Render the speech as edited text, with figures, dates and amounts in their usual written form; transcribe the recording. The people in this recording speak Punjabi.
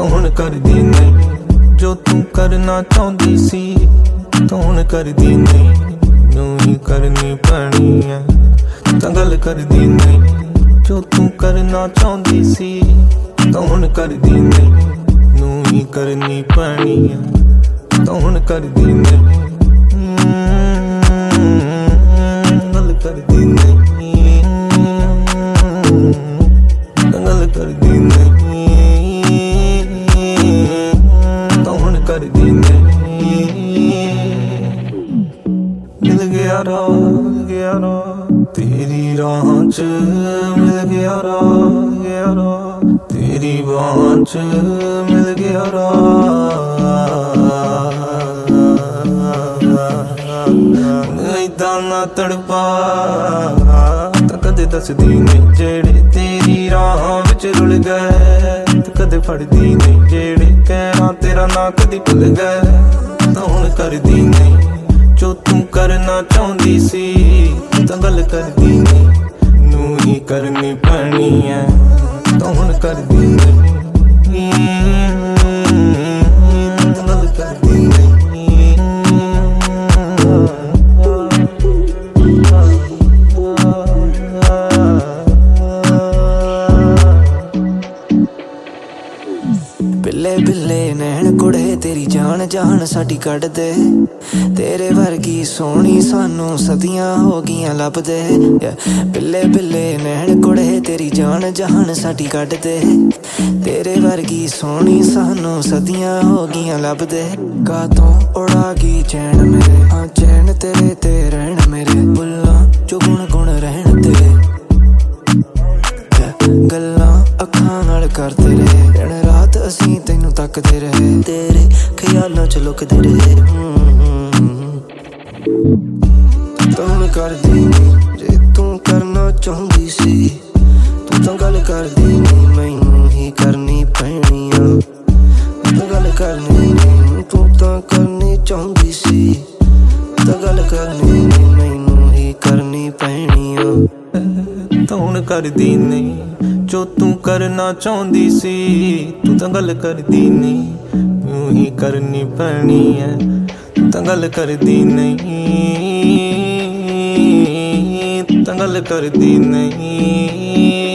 ਤਾਂ ਹੁਣ ਕਰਦੀ ਨਹੀਂ ਜੋ ਤੂੰ ਕਰਨਾ ਚਾਹੁੰਦੀ ਸੀ, ਤਾਂ ਹੁਣ ਕਰਦੀ ਨਹੀਂ ਨੂੰ ਹੀ ਕਰਨੀ ਪੈਣੀ ਐ। ਤਾਂ ਗੱਲ ਕਰਦੀ ਨਹੀਂ ਜੋ ਤੂੰ ਕਰਨਾ ਚਾਹੁੰਦੀ ਸੀ, ਤਾਂ ਹੁਣ ਕਰਦੀ ਨਹੀਂ ਨੂੰ ਹੀ ਕਰਨੀ ਪੈਣੀ ਐ। ਤਾਂ ਹੁਣ ਕਰਦੀ ਨਹੀਂ ਗੱਲ ਕਰਦੀ ਨਹੀਂ, ਗੱਲ ਕਰਦੀ ਨਹੀਂ, ਤਾਂ ਹੁਣ ਕਰਦੀ ਨਹੀਂ। ਮਿਲ ਗਿਆ ਰਾਹ ਤੇਰੀ ਰਾਹਾਂ ਚ, ਮਿਲ ਗਿਆ ਰਾਹ ਤੇਰੀ ਬਾਹਾਂ ਚ, ਮਿਲ ਗਿਆ ਏਦਾਂ ਨਾ ਤੜਪਾ ਤਾਂ ਕਦੇ ਦੱਸਦੀ ਨਹੀਂ ਜਿਹੜੇ ਤੇਰੀ ਰਾਹਾਂ ਵਿੱਚ ਰੁਲ ਗਏ, ਤੇ ਕਦੇ ਫੜਦੀ ਨਹੀਂ ਜਿਹੜੇ ਕਹਿਣਾ ਤੇਰਾ ਨਾ ਕਦੀ ਭੁੱਲ ਗਏ। ਤਾਂ ਹੁਣ ਕਰਦੀ ਨਹੀਂ ਜੋ ਤੂੰ ਕਰਨਾ ਚਾਹੁੰਦੀ ਸੀ, ਤਾਂ ਗੱਲ ਕਰਦੀ ਨਹੀਂ ਨੂੰ ਹੀ ਕਰਨੀ ਪੈਣੀ ਐ। ਤਾਂ ਹੁਣ ਕਰਦੀ ਨਹੀਂ ਗੱਲ ਕਰਦੀ ਨਹੀਂ। ਬਿੱਲੇ ਬਿੱਲੇ ਨੈਣ ਕੁੜੇ ਤੇਰੀ ਜਾਨ ਜਾਨ ਸਾਡੀ ਕੱਢ ਦੇ, ਤੇਰੇ ਵਰਗੀ ਸੋਹਣੀ ਸਾਨੂੰ ਸਦੀਆਂ ਹੋ ਗਈਆਂ ਲੱਭਦੇ। ਬਿੱਲੇ ਬਿੱਲੇ ਨੈਣ ਕੁੜੇ ਤੇਰੀ ਜਾਨ ਜਾਨ ਸਾਡੀ ਕੱਢ ਦੇ, ਤੇਰੇ ਵਰਗੀ ਸੋਹਣੀ ਸਾਨੂੰ ਸਦੀਆਂ ਹੋ ਗਈਆਂ ਲੱਭਦੇ। ਕਾਤੋਂ ਉਡਾ ਗਈ ਚੈਨ ਮੇਰੇ, ਹਾਂ ਚੈਨ ਤੇਰੇ ਤੇ ਰਹਿਣ ਮੇਰੇ, ਬੁੱਲਾਂ ਚੋ ਗੁਣ ਗੁਣ ਰਹਿਣ ਤੇਰੇ, ਗੱਲਾਂ ਅੱਖਾਂ ਨਾਲ ਕਰਦੇ ਰਹੇ ਦਿਨ ਰਾਤ ਅਸੀਂ ਤੈਨੂੰ ਤੱਕਦੇ ਰਹੇ, ਤੇਰੇ ਖਿਆਲਾਂ ਚ ਲੁਕਦੇ ਰਹੇ। ਤਾਂ ਹੁਣ ਕਰਦੀ ਨਹੀਂ ਜੇ ਤੂੰ ਕਰਨਾ ਚਾਹੁੰਦੀ ਸੀ, ਤੂੰ ਤਾਂ ਗੱਲ ਕਰਦੀ ਨਹੀਂ ਮੈਨੂੰ ਹੀ ਕਰਨੀ ਪੈਣੀ ਆ। ਤਾਂ ਗੱਲ ਕਰਨੀ ਨਹੀਂ ਤੂੰ ਤਾਂ ਕਰਨੀ ਚਾਹੁੰਦੀ ਸੀ, ਤਾਂ ਗੱਲ ਕਰਨੀ ਨਹੀਂ ਮੈਨੂੰ ਹੀ ਕਰਨੀ ਪੈਣੀ ਆ। ਤਾਂ ਹੁਣ ਕਰਦੀ ਨਹੀਂ ਜੋ ਤੂੰ ਕਰਨਾ ਚਾਹੁੰਦੀ ਸੀ, ਤੂੰ ਤਾਂ ਗੱਲ ਕਰਦੀ ਨਹੀਂ ਨੂੰ ਹੀ ਕਰਨੀ ਪੈਣੀ ਐ। ਤਾਂ ਗੱਲ ਕਰਦੀ ਨਹੀਂ, ਤਾਂ ਗੱਲ ਕਰਦੀ ਨਹੀਂ।